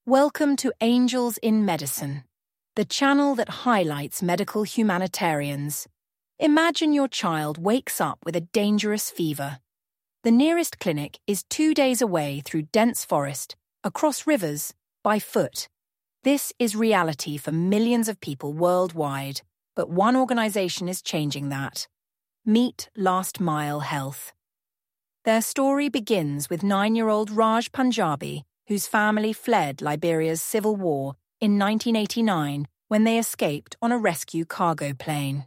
Welcome to Angels in Medicine, the channel that highlights medical humanitarians. Imagine your child wakes up with a dangerous fever. The nearest clinic is 2 days away through dense forest, across rivers, by foot. This is reality for millions of people worldwide, but one organization is changing that. Meet Last Mile Health. Their story begins with 9-year-old Raj Punjabi, whose family fled Liberia's civil war in 1989 when they escaped on a rescue cargo plane.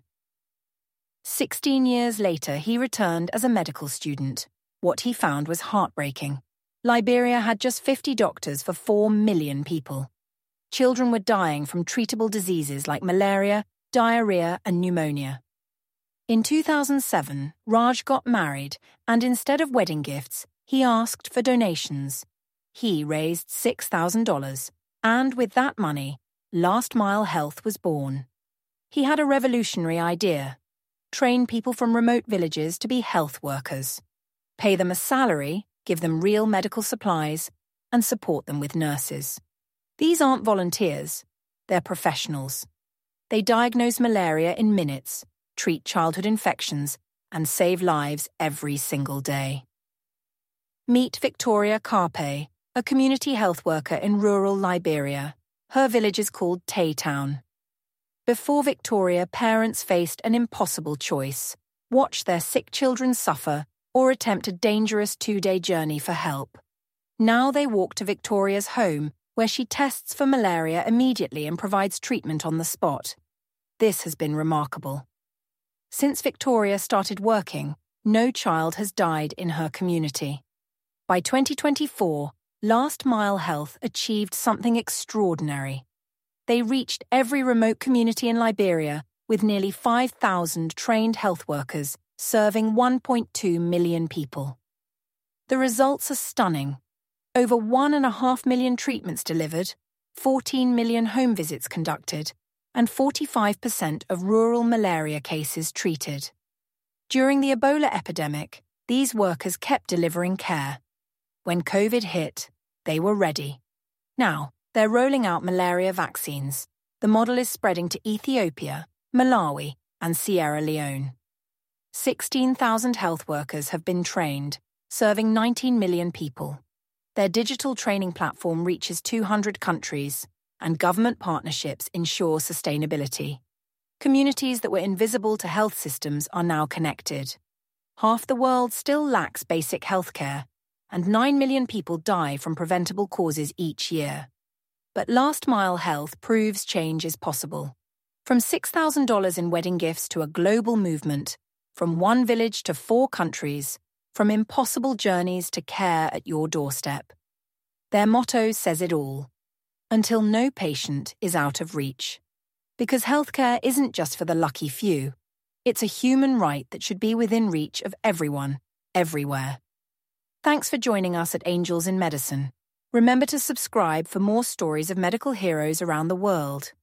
16 years later, he returned as a medical student. What he found was heartbreaking. Liberia had just 50 doctors for 4 million people. Children were dying from treatable diseases like malaria, diarrhea, and pneumonia. In 2007, Raj got married, and instead of wedding gifts, he asked for donations. He raised $6,000, and with that money, Last Mile Health was born. He had a revolutionary idea: train people from remote villages to be health workers, pay them a salary, give them real medical supplies, and support them with nurses. These aren't volunteers, they're professionals. They diagnose malaria in minutes, treat childhood infections, and save lives every single day. Meet Victoria Carpe, a community health worker in rural Liberia. Her village is called Taytown. Before Victoria, parents faced an impossible choice: watch their sick children suffer or attempt a dangerous 2-day journey for help. Now they walk to Victoria's home, where she tests for malaria immediately and provides treatment on the spot. This has been remarkable. Since Victoria started working, no child has died in her community. By 2024, Last Mile Health achieved something extraordinary. They reached every remote community in Liberia with nearly 5,000 trained health workers serving 1.2 million people. The results are stunning. Over 1.5 million treatments delivered, 14 million home visits conducted, and 45% of rural malaria cases treated. During the Ebola epidemic, these workers kept delivering care. When COVID hit, they were ready. Now, they're rolling out malaria vaccines. The model is spreading to Ethiopia, Malawi, and Sierra Leone. 16,000 health workers have been trained, serving 19 million people. Their digital training platform reaches 200 countries, and government partnerships ensure sustainability. Communities that were invisible to health systems are now connected. Half the world still lacks basic health care, and 9 million people die from preventable causes each year. But Last Mile Health proves change is possible. From $6,000 in wedding gifts to a global movement, from one village to 4 countries, from impossible journeys to care at your doorstep. Their motto says it all: until no patient is out of reach. Because healthcare isn't just for the lucky few. It's a human right that should be within reach of everyone, everywhere. Thanks for joining us at Angels in Medicine. Remember to subscribe for more stories of medical heroes around the world.